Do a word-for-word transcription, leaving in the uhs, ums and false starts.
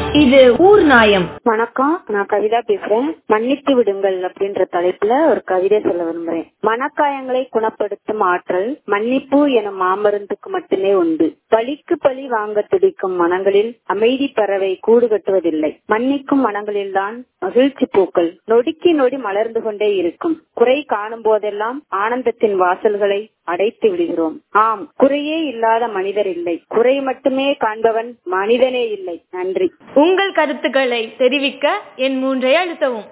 இது ஊர் நாயம். வணக்கம், நான் கவிதா பேசுறேன். மன்னித்து விடுங்கள் அப்படின்ற தலைப்புல ஒரு கவிதை சொல்ல விரும்புறேன். மனக்காயங்களை குணப்படுத்தும் ஆற்றல் மன்னிப்பு எனும் மாமருந்துக்கு மட்டுமே உண்டு. பழிக்கு பழி வாங்க துடிக்கும் மனங்களில் அமைதி பறவை கூடு கட்டுவதில்லை. மன்னிக்கும் மனங்களில்தான் மகிழ்ச்சி பூக்கள் நொடிக்கு நொடி மலர்ந்து கொண்டே இருக்கும். குறை காணும் போதெல்லாம் ஆனந்தத்தின் வாசல்களை அடைத்து விடுகிறோம். ஆம், குறையே இல்லாத மனிதர் இல்லை. குறை மட்டுமே காண்பவன் மனிதனே இல்லை. நன்றி. உங்கள் கருத்துக்களை தெரிவிக்க என் மூன்றை அழுத்தவும்.